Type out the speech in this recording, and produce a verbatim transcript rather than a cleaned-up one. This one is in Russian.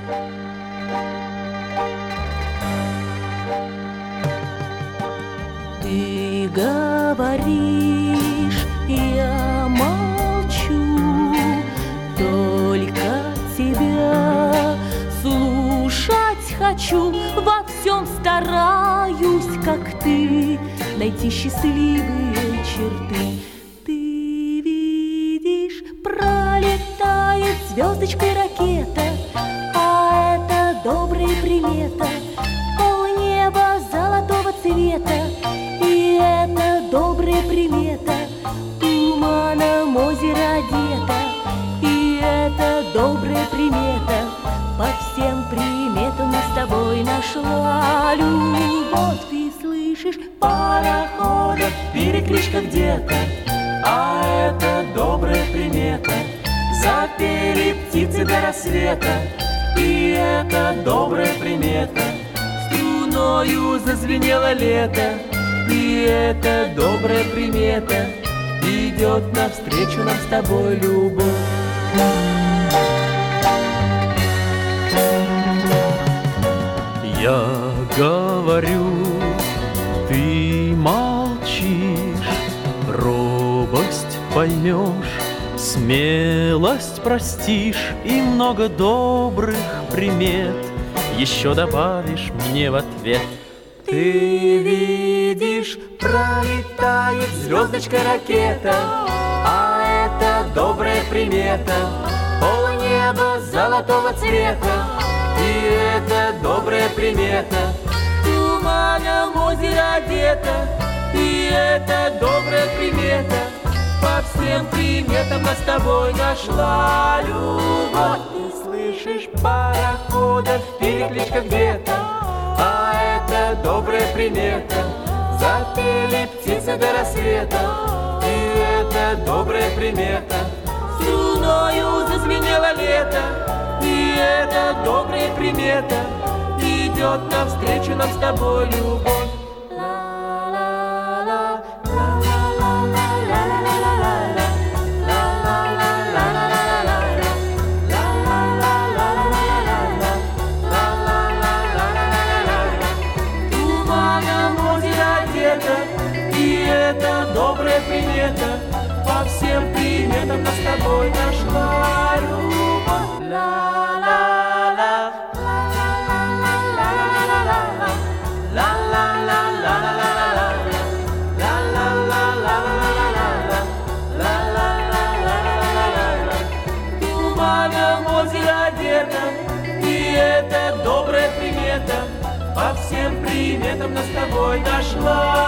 Ты говоришь, я молчу, только тебя слушать хочу. Во всем стараюсь, как ты, найти счастливые черты. Ты видишь, пролетает звездочкой ракета, а это добрая примета. Полнеба золотого цвета, и это добрая примета. Туманом озеро одето, и это добрая примета. По всем приметам мы с тобой нашла любовь. Ты слышишь, парохода перекличка где-то, а это добрая примета. Запели птицы до рассвета, и это добрая примета. Струною зазвенело лето, и это добрая примета. Идет навстречу нам с тобой любовь. Я говорю, ты молчишь, робость поймешь, смелость простишь, и много добрых примет еще добавишь мне в ответ. Ты видишь, пролетает звездочка ракета, а это добрая примета. Полнеба золотого цвета, и это добрая примета. Туманом озеро одето, и это добрая примета. По всем приметам нас с тобой нашла любовь. Ты слышишь, парохода перекличка где-то, а это добрая примета. Запели птицы до рассвета, и это добрая примета. Струною зазвенело лето, и это добрая примета. Идет навстречу нам с тобой любовь. И это добрая примета. По всем приметам нас с тобой нашла любовь. Ла-ла-ла, туманом озеро одето, и это добрая примета. По всем приметам нас с тобой нашла.